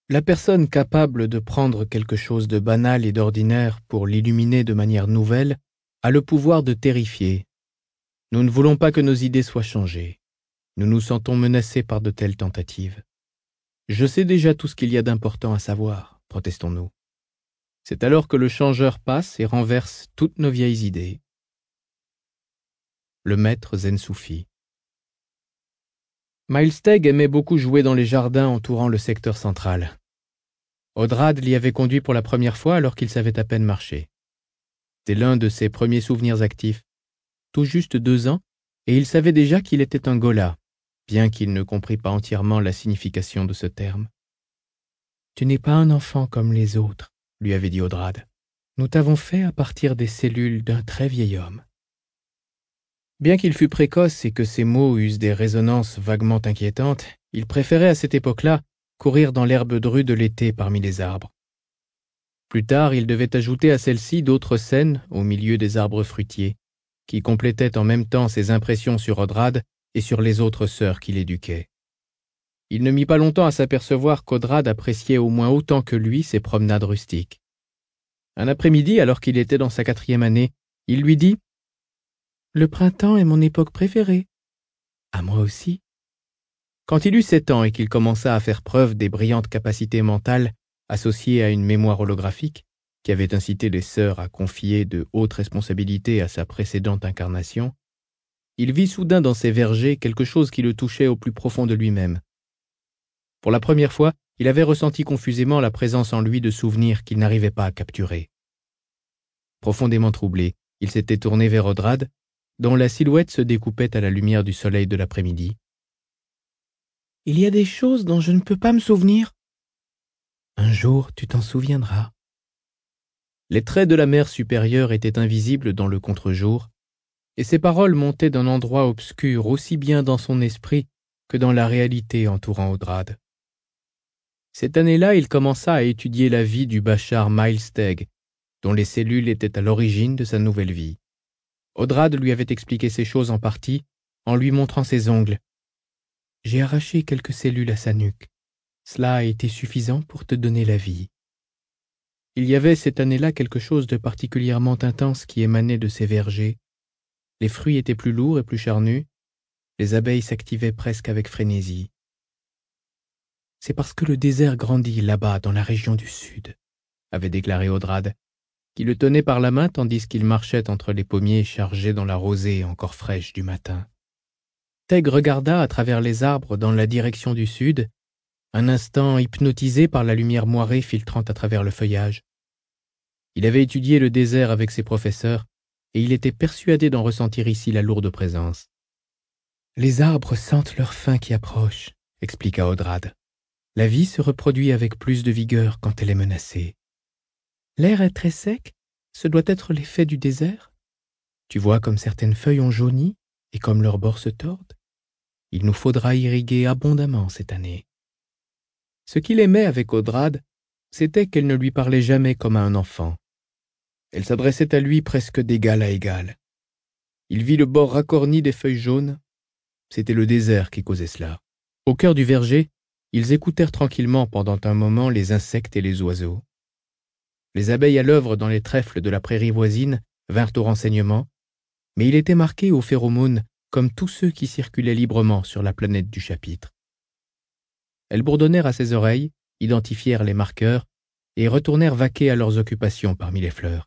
La personne capable de prendre quelque chose de banal et d'ordinaire pour l'illuminer de manière nouvelle a le pouvoir de terrifier. Nous ne voulons pas que nos idées soient changées. Nous nous sentons menacés par de telles tentatives. Je sais déjà tout ce qu'il y a d'important à savoir, protestons-nous. C'est alors que le changeur passe et renverse toutes nos vieilles idées. Le maître Zen Soufi. Miles Tegg aimait beaucoup jouer dans les jardins entourant le secteur central. Odrad l'y avait conduit pour la première fois alors qu'il savait à peine marcher. C'était l'un de ses premiers souvenirs actifs. Tout juste 2 ans, et il savait déjà qu'il était un Ghola, bien qu'il ne comprît pas entièrement la signification de ce terme. « Tu n'es pas un enfant comme les autres, » lui avait dit Odrad. « Nous t'avons fait à partir des cellules d'un très vieil homme. » Bien qu'il fût précoce et que ses mots eussent des résonances vaguement inquiétantes, il préférait à cette époque-là courir dans l'herbe drue de l'été parmi les arbres. Plus tard, il devait ajouter à celle-ci d'autres scènes au milieu des arbres fruitiers, qui complétaient en même temps ses impressions sur Odrad et sur les autres sœurs qu'il éduquait. Il ne mit pas longtemps à s'apercevoir qu'Odrad appréciait au moins autant que lui ses promenades rustiques. Un après-midi, alors qu'il était dans sa 4e année, il lui dit « Le printemps est mon époque préférée. »« À moi aussi. » Quand il eut 7 ans et qu'il commença à faire preuve des brillantes capacités mentales associées à une mémoire holographique, qui avait incité les sœurs à confier de hautes responsabilités à sa précédente incarnation, il vit soudain dans ces vergers quelque chose qui le touchait au plus profond de lui-même. Pour la première fois, il avait ressenti confusément la présence en lui de souvenirs qu'il n'arrivait pas à capturer. Profondément troublé, il s'était tourné vers Odrad, dont la silhouette se découpait à la lumière du soleil de l'après-midi. « Il y a des choses dont je ne peux pas me souvenir. »« Un jour, tu t'en souviendras. » Les traits de la mer supérieure étaient invisibles dans le contre-jour, et ces paroles montaient d'un endroit obscur aussi bien dans son esprit que dans la réalité entourant Odrad. Cette année-là, il commença à étudier la vie du bachar Miles Tegg, dont les cellules étaient à l'origine de sa nouvelle vie. Odrad lui avait expliqué ces choses en partie en lui montrant ses ongles. « J'ai arraché quelques cellules à sa nuque. Cela a été suffisant pour te donner la vie. » Il y avait cette année-là quelque chose de particulièrement intense qui émanait de ces vergers. Les fruits étaient plus lourds et plus charnus. Les abeilles s'activaient presque avec frénésie. « C'est parce que le désert grandit là-bas dans la région du sud, » avait déclaré Odrad, qui le tenait par la main tandis qu'il marchait entre les pommiers chargés dans la rosée encore fraîche du matin. Tegg regarda à travers les arbres dans la direction du sud, un instant hypnotisé par la lumière moirée filtrant à travers le feuillage. Il avait étudié le désert avec ses professeurs, et il était persuadé d'en ressentir ici la lourde présence. « Les arbres sentent leur fin qui approche, » expliqua Odrad. « La vie se reproduit avec plus de vigueur quand elle est menacée. L'air est très sec, ce doit être l'effet du désert. Tu vois comme certaines feuilles ont jauni et comme leurs bords se tordent. Il nous faudra irriguer abondamment cette année. » Ce qu'il aimait avec Odrad, c'était qu'elle ne lui parlait jamais comme à un enfant. Elle s'adressait à lui presque d'égal à égal. Il vit le bord racorni des feuilles jaunes. C'était le désert qui causait cela. Au cœur du verger, ils écoutèrent tranquillement pendant un moment les insectes et les oiseaux. Les abeilles à l'œuvre dans les trèfles de la prairie voisine vinrent au renseignement, mais il était marqué aux phéromones comme tous ceux qui circulaient librement sur la planète du chapitre. Elles bourdonnèrent à ses oreilles, identifièrent les marqueurs et retournèrent vaquer à leurs occupations parmi les fleurs.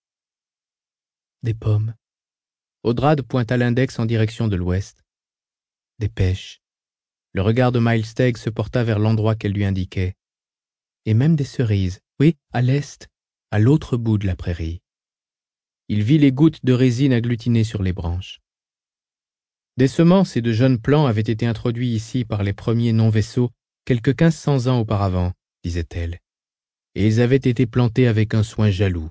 Des pommes. Odrad pointa l'index en direction de l'ouest. Des pêches. Le regard de Miles Tegg se porta vers l'endroit qu'elle lui indiquait. Et même des cerises, oui, à l'est, à l'autre bout de la prairie. Il vit les gouttes de résine agglutinées sur les branches. Des semences et de jeunes plants avaient été introduits ici par les premiers non-vaisseaux quelque 1500 ans auparavant, disait-elle, et ils avaient été plantés avec un soin jaloux.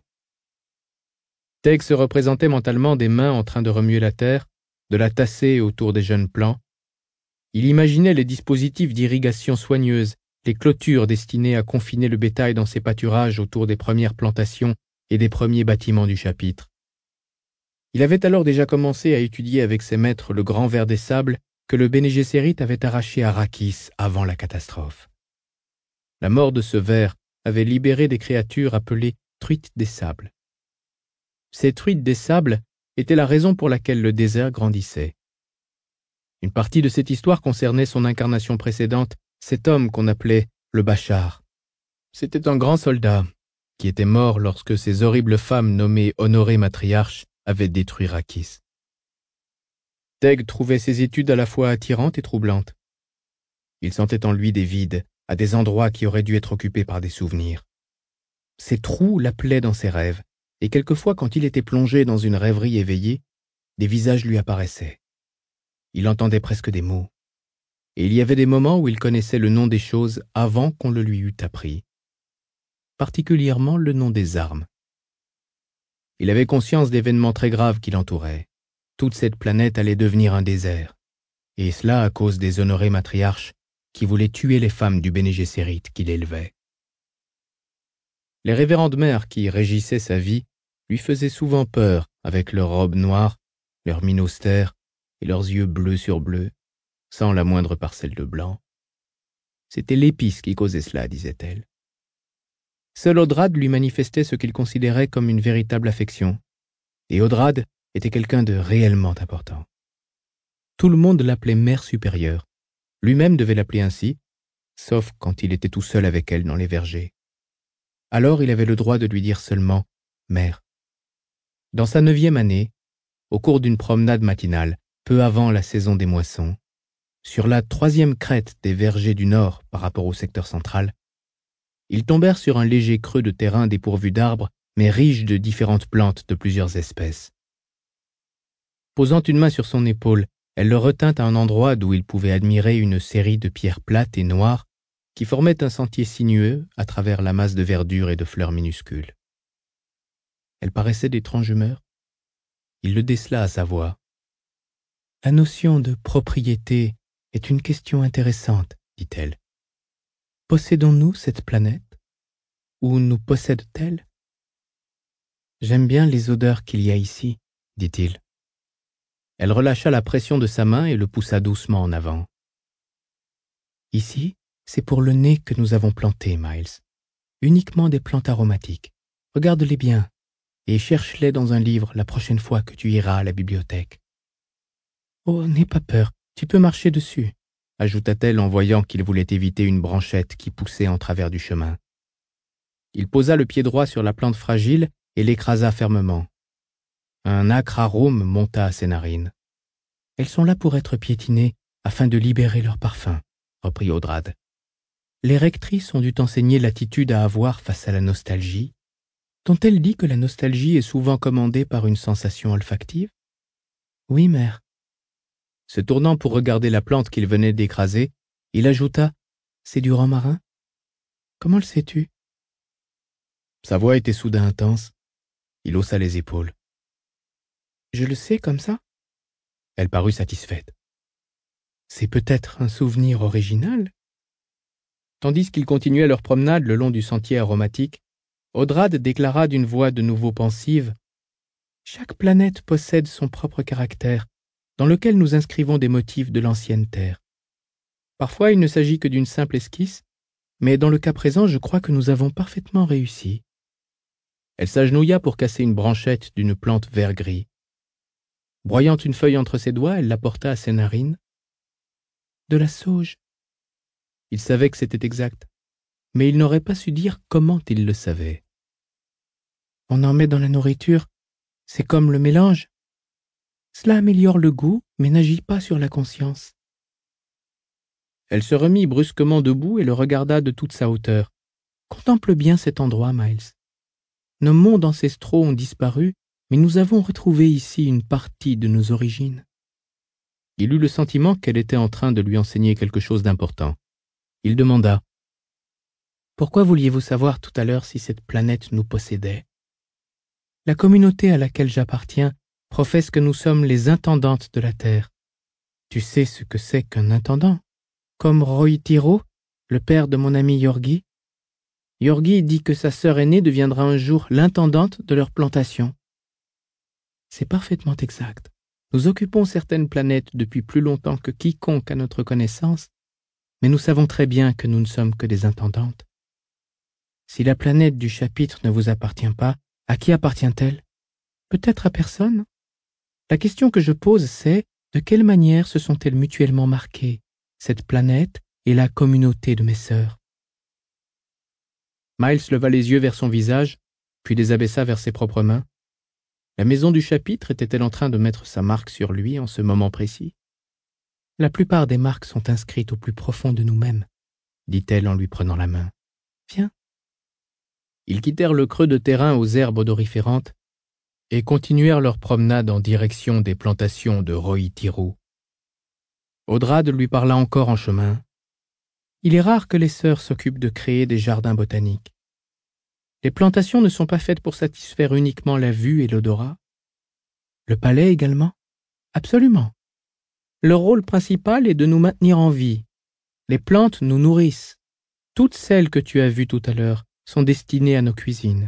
Tegg se représentait mentalement des mains en train de remuer la terre, de la tasser autour des jeunes plants. Il imaginait les dispositifs d'irrigation soigneuse, les clôtures destinées à confiner le bétail dans ses pâturages autour des premières plantations et des premiers bâtiments du chapitre. Il avait alors déjà commencé à étudier avec ses maîtres le grand ver des sables que le Bene Gesserit avait arraché à Rakis avant la catastrophe. La mort de ce ver avait libéré des créatures appelées truites des sables. Ces truites des sables étaient la raison pour laquelle le désert grandissait. Une partie de cette histoire concernait son incarnation précédente, cet homme qu'on appelait le Bachar. C'était un grand soldat qui était mort lorsque ces horribles femmes nommées Honorées matriarches avaient détruit Rakis. Teg trouvait ses études à la fois attirantes et troublantes. Il sentait en lui des vides, à des endroits qui auraient dû être occupés par des souvenirs. Ces trous l'appelaient dans ses rêves, et quelquefois quand il était plongé dans une rêverie éveillée, des visages lui apparaissaient. Il entendait presque des mots, et il y avait des moments où il connaissait le nom des choses avant qu'on le lui eût appris, particulièrement le nom des armes. Il avait conscience d'événements très graves qui l'entouraient. Toute cette planète allait devenir un désert, et cela à cause des honorés matriarches qui voulaient tuer les femmes du Béné Gessérit qu'il élevait. Les révérendes mères qui régissaient sa vie lui faisaient souvent peur avec leurs robes noires, leurs mines austères et leurs yeux bleus sur bleu, sans la moindre parcelle de blanc. C'était l'épice qui causait cela, disait-elle. Seul Odrad lui manifestait ce qu'il considérait comme une véritable affection, et Odrad était quelqu'un de réellement important. Tout le monde l'appelait mère supérieure. Lui-même devait l'appeler ainsi, sauf quand il était tout seul avec elle dans les vergers. Alors il avait le droit de lui dire seulement « mère ». Dans sa 9e année, au cours d'une promenade matinale, peu avant la saison des moissons, sur la 3e crête des vergers du nord par rapport au secteur central, ils tombèrent sur un léger creux de terrain dépourvu d'arbres, mais riche de différentes plantes de plusieurs espèces. Posant une main sur son épaule, elle le retint à un endroit d'où il pouvait admirer une série de pierres plates et noires qui formaient un sentier sinueux à travers la masse de verdure et de fleurs minuscules. Elle paraissait d'étrange humeur. Il le décela à sa voix. « La notion de propriété est une question intéressante, dit-elle. Possédons-nous cette planète? Ou nous possède-t-elle? J'aime bien les odeurs qu'il y a ici, dit-il. Elle relâcha la pression de sa main et le poussa doucement en avant. Ici, c'est pour le nez que nous avons planté, Miles. Uniquement des plantes aromatiques. Regarde-les bien et cherche-les dans un livre la prochaine fois que tu iras à la bibliothèque. Oh, n'aie pas peur, tu peux marcher dessus, ajouta-t-elle en voyant qu'il voulait éviter une branchette qui poussait en travers du chemin. Il posa le pied droit sur la plante fragile et l'écrasa fermement. Un âcre arôme monta à ses narines. « Elles sont là pour être piétinées afin de libérer leur parfum, » reprit Odrad. « Les rectrices ont dû t'enseigner l'attitude à avoir face à la nostalgie. T'ont-elles dit que la nostalgie est souvent commandée par une sensation olfactive? »« Oui, mère. » Se tournant pour regarder la plante qu'il venait d'écraser, il ajouta « C'est du romarin? Comment le sais-tu? » Sa voix était soudain intense. Il haussa les épaules. « Je le sais comme ça ?» Elle parut satisfaite. « C'est peut-être un souvenir original ?» Tandis qu'ils continuaient leur promenade le long du sentier aromatique, Odrad déclara d'une voix de nouveau pensive « Chaque planète possède son propre caractère, dans lequel nous inscrivons des motifs de l'ancienne Terre. Parfois, il ne s'agit que d'une simple esquisse, mais dans le cas présent, je crois que nous avons parfaitement réussi. » Elle s'agenouilla pour casser une branchette d'une plante vert-gris. Broyant une feuille entre ses doigts, elle la porta à ses narines. « De la sauge. » Il savait que c'était exact, mais il n'aurait pas su dire comment il le savait. « On en met dans la nourriture, c'est comme le mélange. Cela améliore le goût, mais n'agit pas sur la conscience. » Elle se remit brusquement debout et le regarda de toute sa hauteur. « Contemple bien cet endroit, Miles. Nos mondes ancestraux ont disparu, mais nous avons retrouvé ici une partie de nos origines. » Il eut le sentiment qu'elle était en train de lui enseigner quelque chose d'important. Il demanda « Pourquoi vouliez-vous savoir tout à l'heure si cette planète nous possédait? La communauté à laquelle j'appartiens professe que nous sommes les intendantes de la Terre. Tu sais ce que c'est qu'un intendant? Comme Roy Tiro, le père de mon ami Yorgi. Yorgi dit que sa sœur aînée deviendra un jour l'intendante de leur plantation. C'est parfaitement exact. Nous occupons certaines planètes depuis plus longtemps que quiconque à notre connaissance, mais nous savons très bien que nous ne sommes que des intendantes. Si la planète du chapitre ne vous appartient pas, à qui appartient-elle? Peut-être à personne? La question que je pose, c'est de quelle manière se sont-elles mutuellement marquées, cette planète et la communauté de mes sœurs? Miles leva les yeux vers son visage, puis les abaissa vers ses propres mains. La maison du chapitre était-elle en train de mettre sa marque sur lui en ce moment précis? La plupart des marques sont inscrites au plus profond de nous-mêmes, dit-elle en lui prenant la main. Viens. Ils quittèrent le creux de terrain aux herbes odoriférantes et continuèrent leur promenade en direction des plantations de Roi-Tirou. Audrade lui parla encore en chemin. Il est rare que les sœurs s'occupent de créer des jardins botaniques. Les plantations ne sont pas faites pour satisfaire uniquement la vue et l'odorat. Le palais également? Absolument. Leur rôle principal est de nous maintenir en vie. Les plantes nous nourrissent. Toutes celles que tu as vues tout à l'heure sont destinées à nos cuisines.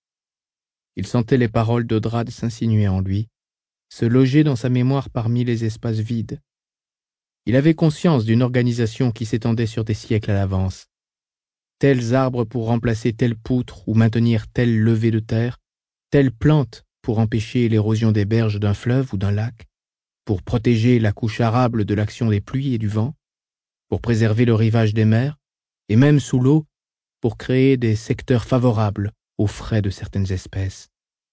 Il sentait les paroles d'Audrade s'insinuer en lui, se loger dans sa mémoire parmi les espaces vides. Il avait conscience d'une organisation qui s'étendait sur des siècles à l'avance. Tels arbres pour remplacer telle poutre ou maintenir telle levée de terre, telle plante pour empêcher l'érosion des berges d'un fleuve ou d'un lac, pour protéger la couche arable de l'action des pluies et du vent, pour préserver le rivage des mers, et même sous l'eau, pour créer des secteurs favorables aux frais de certaines espèces.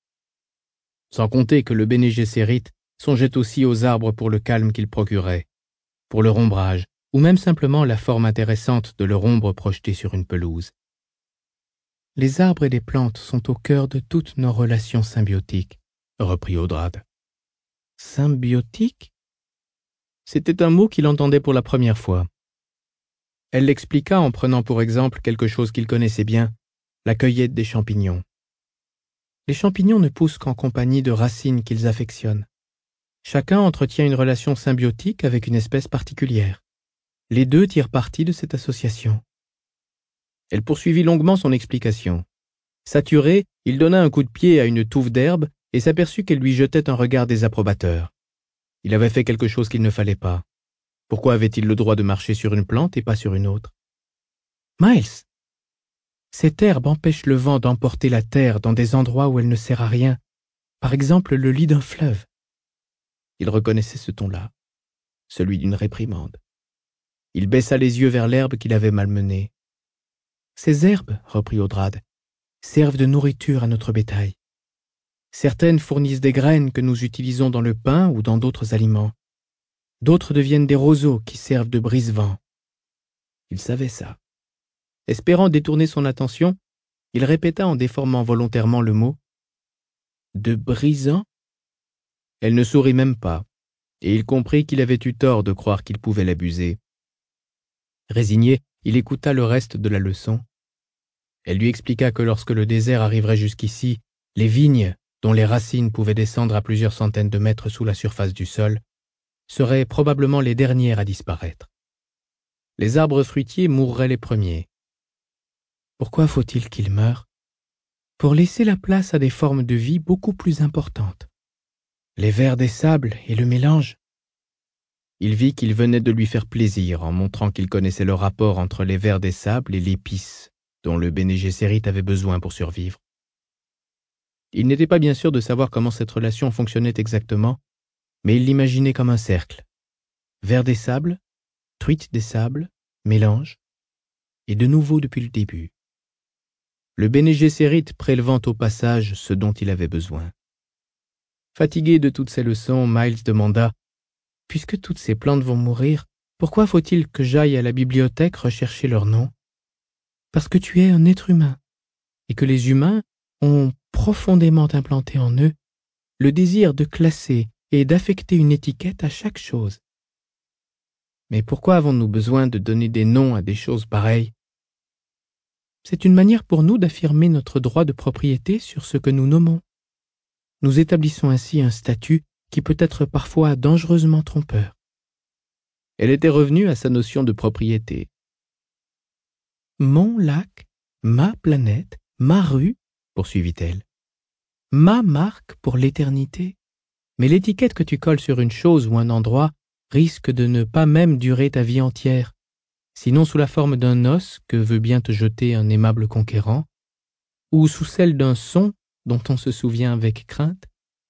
Sans compter que le Béné Gessérit songeait aussi aux arbres pour le calme qu'ils procuraient, pour leur ombrage, ou même simplement la forme intéressante de leur ombre projetée sur une pelouse. Les arbres et les plantes sont au cœur de toutes nos relations symbiotiques, reprit Audrade. Symbiotique? C'était un mot qu'il entendait pour la première fois. Elle l'expliqua en prenant pour exemple quelque chose qu'il connaissait bien, la cueillette des champignons. Les champignons ne poussent qu'en compagnie de racines qu'ils affectionnent. Chacun entretient une relation symbiotique avec une espèce particulière. Les deux tirent parti de cette association. Elle poursuivit longuement son explication. Saturé, il donna un coup de pied à une touffe d'herbe et s'aperçut qu'elle lui jetait un regard désapprobateur. Il avait fait quelque chose qu'il ne fallait pas. Pourquoi avait-il le droit de marcher sur une plante et pas sur une autre? Miles, cette herbe empêche le vent d'emporter la terre dans des endroits où elle ne sert à rien, par exemple le lit d'un fleuve. Il reconnaissait ce ton-là, celui d'une réprimande. Il baissa les yeux vers l'herbe qu'il avait malmenée. Ces herbes, reprit Audrade, servent de nourriture à notre bétail. Certaines fournissent des graines que nous utilisons dans le pain ou dans d'autres aliments. D'autres deviennent des roseaux qui servent de brise-vent. Il savait ça. Espérant détourner son attention, il répéta en déformant volontairement le mot « de brisant ». Elle ne sourit même pas, et il comprit qu'il avait eu tort de croire qu'il pouvait l'abuser. Résigné, il écouta le reste de la leçon. Elle lui expliqua que lorsque le désert arriverait jusqu'ici, les vignes, dont les racines pouvaient descendre à plusieurs centaines de mètres sous la surface du sol, seraient probablement les dernières à disparaître. Les arbres fruitiers mourraient les premiers. Pourquoi faut-il qu'ils meurent? Pour laisser la place à des formes de vie beaucoup plus importantes. Les vers des sables et le mélange. Il vit qu'il venait de lui faire plaisir en montrant qu'il connaissait le rapport entre les vers des sables et l'épice dont le Béné Gessérit avait besoin pour survivre. Il n'était pas bien sûr de savoir comment cette relation fonctionnait exactement, mais il l'imaginait comme un cercle. Vers des sables, truite des sables, mélange, et de nouveau depuis le début. Le Béné Gessérit prélevant au passage ce dont il avait besoin. Fatigué de toutes ces leçons, Miles demanda « Puisque toutes ces plantes vont mourir, pourquoi faut-il que j'aille à la bibliothèque rechercher leur nom? Parce que tu es un être humain, et que les humains ont profondément implanté en eux le désir de classer et d'affecter une étiquette à chaque chose. Mais pourquoi avons-nous besoin de donner des noms à des choses pareilles? C'est une manière pour nous d'affirmer notre droit de propriété sur ce que nous nommons. Nous établissons ainsi un statut qui peut être parfois dangereusement trompeur. Elle était revenue à sa notion de propriété. Mon lac, ma planète, ma rue, poursuivit-elle. Ma marque pour l'éternité. Mais l'étiquette que tu colles sur une chose ou un endroit risque de ne pas même durer ta vie entière, sinon sous la forme d'un os que veut bien te jeter un aimable conquérant, ou sous celle d'un son dont on se souvient avec crainte?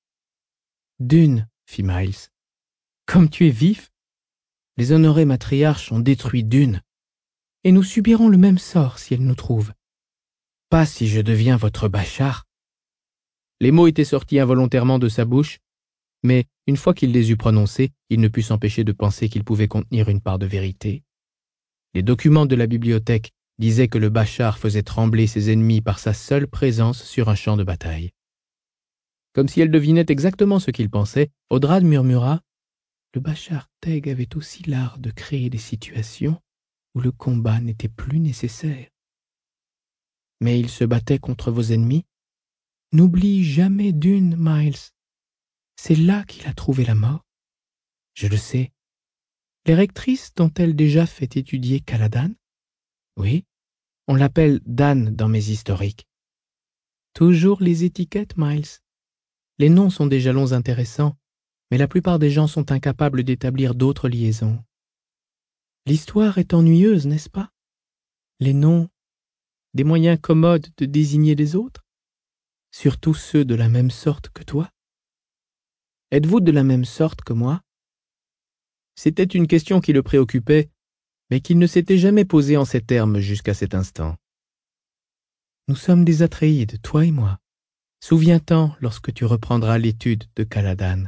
Dune, fit Miles. Comme tu es vif! Les honorés matriarches ont détruit Dune, et nous subirons le même sort si elles nous trouvent. Pas si je deviens votre Bashar. Les mots étaient sortis involontairement de sa bouche, mais une fois qu'il les eut prononcés, il ne put s'empêcher de penser qu'ils pouvaient contenir une part de vérité. Les documents de la bibliothèque disaient que le Bashar faisait trembler ses ennemis par sa seule présence sur un champ de bataille. Comme si elle devinait exactement ce qu'il pensait, Odrad murmura « Le Bashar Teg avait aussi l'art de créer des situations où le combat n'était plus nécessaire. Mais il se battait contre vos ennemis. N'oublie jamais Dune, Miles. C'est là qu'il a trouvé la mort. Je le sais. Les rectrices t'ont-elles déjà fait étudier Caladan? Oui, on l'appelle Dan dans mes historiques. Toujours les étiquettes, Miles. Les noms sont des jalons intéressants, mais la plupart des gens sont incapables d'établir d'autres liaisons. L'histoire est ennuyeuse, n'est-ce pas? Les noms, des moyens commodes de désigner les autres, surtout ceux de la même sorte que toi. Êtes-vous de la même sorte que moi? C'était une question qui le préoccupait, mais qu'il ne s'était jamais posée en ces termes jusqu'à cet instant. Nous sommes des Atréides, toi et moi. Souviens-t'en lorsque tu reprendras l'étude de Caladan.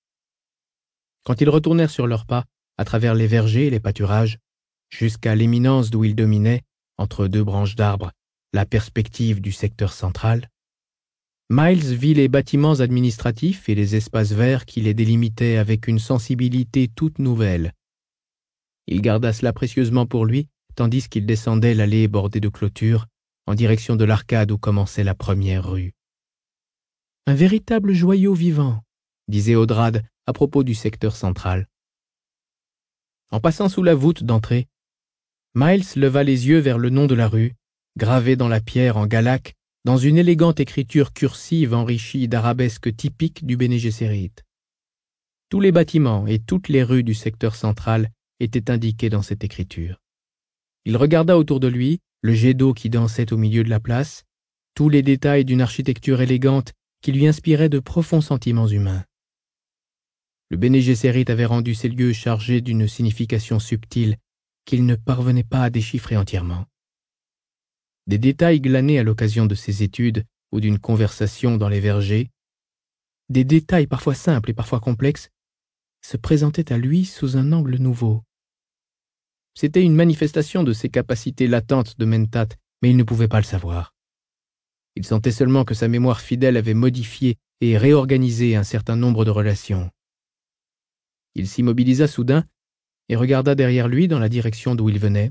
Quand ils retournèrent sur leurs pas, à travers les vergers et les pâturages, jusqu'à l'éminence d'où ils dominaient, entre deux branches d'arbres, la perspective du secteur central, Miles vit les bâtiments administratifs et les espaces verts qui les délimitaient avec une sensibilité toute nouvelle. Il garda cela précieusement pour lui, tandis qu'il descendait l'allée bordée de clôtures, en direction de l'arcade où commençait la première rue. Un véritable joyau vivant, disait Odrad à propos du secteur central. En passant sous la voûte d'entrée, Miles leva les yeux vers le nom de la rue, gravé dans la pierre en galac, dans une élégante écriture cursive enrichie d'arabesques typiques du Bene Gesserit. Tous les bâtiments et toutes les rues du secteur central étaient indiqués dans cette écriture. Il regarda autour de lui, le jet d'eau qui dansait au milieu de la place, tous les détails d'une architecture élégante qui lui inspirait de profonds sentiments humains. Le Bene Gesserit avait rendu ces lieux chargés d'une signification subtile qu'il ne parvenait pas à déchiffrer entièrement. Des détails glanés à l'occasion de ses études ou d'une conversation dans les vergers, des détails parfois simples et parfois complexes, se présentaient à lui sous un angle nouveau. C'était une manifestation de ses capacités latentes de mentat, mais il ne pouvait pas le savoir. Il sentait seulement que sa mémoire fidèle avait modifié et réorganisé un certain nombre de relations. Il s'immobilisa soudain et regarda derrière lui dans la direction d'où il venait.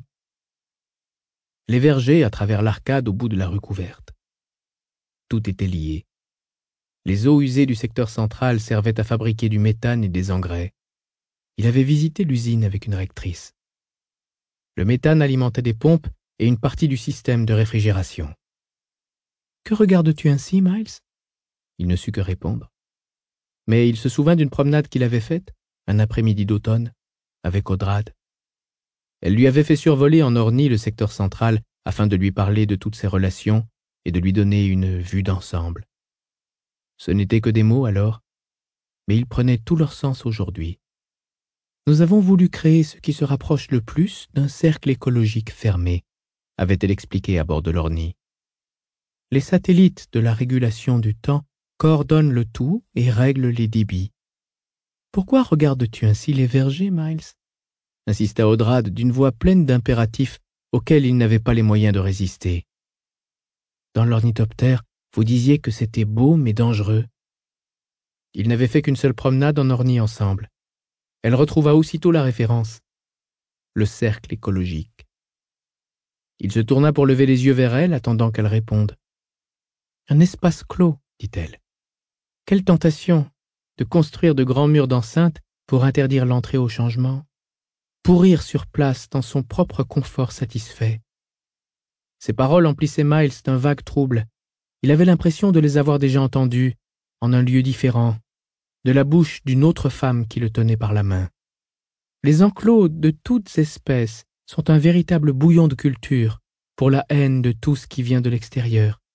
Les vergers à travers l'arcade au bout de la rue couverte. Tout était lié. Les eaux usées du secteur central servaient à fabriquer du méthane et des engrais. Il avait visité l'usine avec une rectrice. Le méthane alimentait des pompes et une partie du système de réfrigération. « Que regardes-tu ainsi, Miles ?» Il ne sut que répondre. Mais il se souvint d'une promenade qu'il avait faite, un après-midi d'automne, avec Odrad. Elle lui avait fait survoler en ornie le secteur central afin de lui parler de toutes ses relations et de lui donner une vue d'ensemble. Ce n'étaient que des mots alors, mais ils prenaient tout leur sens aujourd'hui. Nous avons voulu créer ce qui se rapproche le plus d'un cercle écologique fermé, avait-elle expliqué à bord de l'ornie. Les satellites de la régulation du temps coordonnent le tout et règlent les débits. Pourquoi regardes-tu ainsi les vergers, Miles? Insista Odrad d'une voix pleine d'impératifs auxquels il n'avait pas les moyens de résister. Dans l'ornithoptère, vous disiez que c'était beau mais dangereux. Ils n'avaient fait qu'une seule promenade en ornie ensemble. Elle retrouva aussitôt la référence. Le cercle écologique. Il se tourna pour lever les yeux vers elle, attendant qu'elle réponde. Un espace clos, dit-elle. Quelle tentation de construire de grands murs d'enceinte pour interdire l'entrée au changement. Pourrir sur place dans son propre confort satisfait. Ces paroles emplissaient Miles d'un vague trouble. Il avait l'impression de les avoir déjà entendues, en un lieu différent, de la bouche d'une autre femme qui le tenait par la main. Les enclos de toutes espèces sont un véritable bouillon de culture pour la haine de tout ce qui vient de l'extérieur,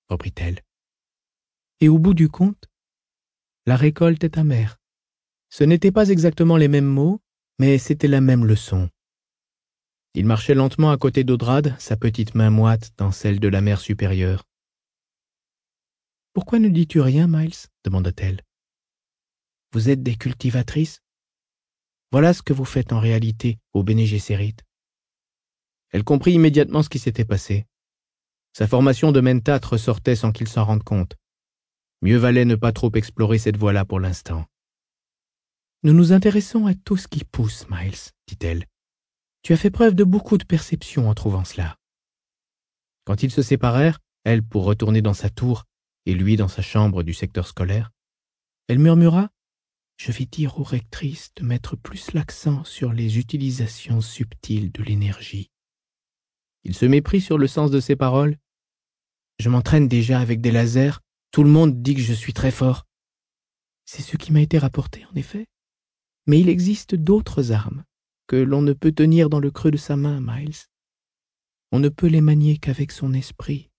reprit-elle. Et au bout du compte, la récolte est amère. Ce n'étaient pas exactement les mêmes mots, mais c'était la même leçon. Il marchait lentement à côté d'Audrade, sa petite main moite dans celle de la mère supérieure. « Pourquoi ne dis-tu rien, Miles » demanda-t-elle. « Vous êtes des cultivatrices ? Voilà ce que vous faites en réalité au Bene Gesserit. » Elle comprit immédiatement ce qui s'était passé. Sa formation de mentat ressortait sans qu'il s'en rende compte. Mieux valait ne pas trop explorer cette voie-là pour l'instant. « Nous nous intéressons à tout ce qui pousse, Miles, dit-elle. Tu as fait preuve de beaucoup de perception en trouvant cela. » Quand ils se séparèrent, elle pour retourner dans sa tour et lui dans sa chambre du secteur scolaire, elle murmura « Je vais dire aux rectrices de mettre plus l'accent sur les utilisations subtiles de l'énergie. » Il se méprit sur le sens de ses paroles. « Je m'entraîne déjà avec des lasers. Tout le monde dit que je suis très fort. » C'est ce qui m'a été rapporté, en effet. Mais il existe d'autres armes que l'on ne peut tenir dans le creux de sa main, Miles. On ne peut les manier qu'avec son esprit.